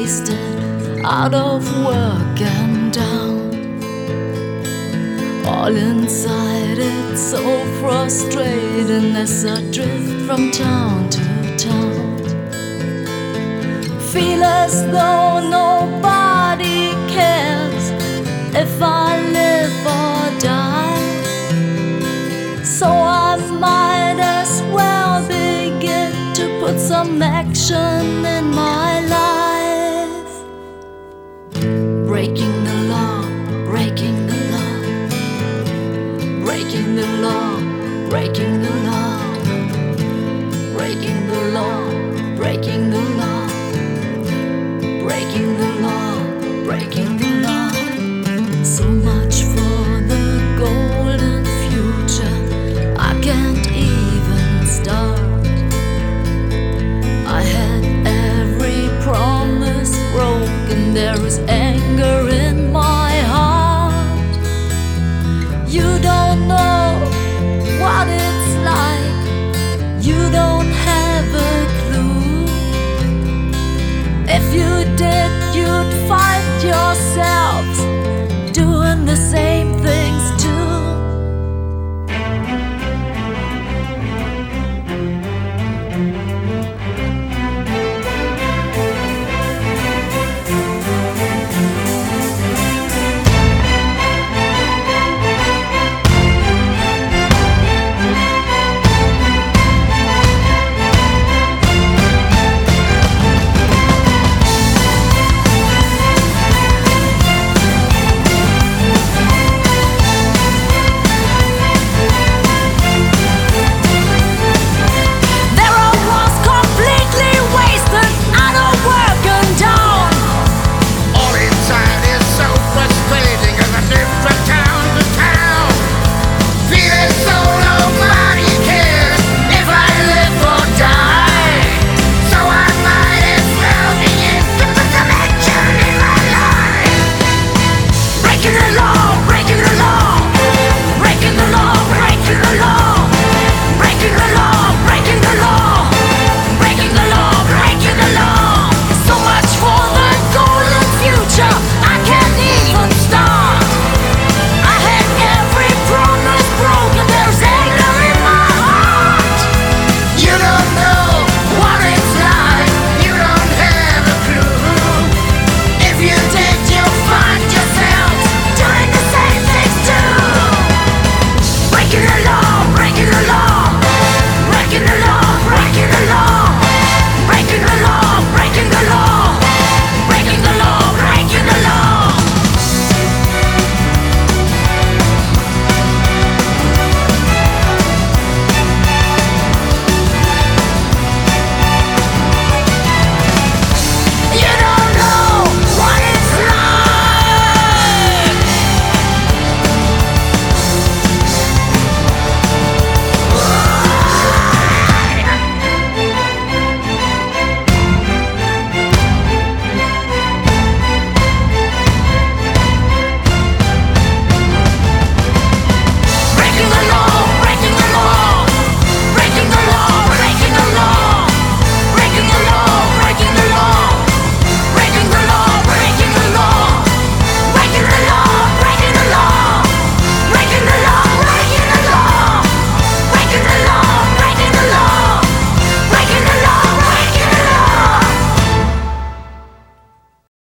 wasted, out of work and down. All inside it's so frustrating as I drift from town to town. Feel as though nobody cares if I live or die. So I might as well begin to put some action in my life. Breaking the law, breaking the law, breaking the law, breaking the law, breaking the law, breaking the law, breaking the law, breaking the law. So much for the golden future. I can't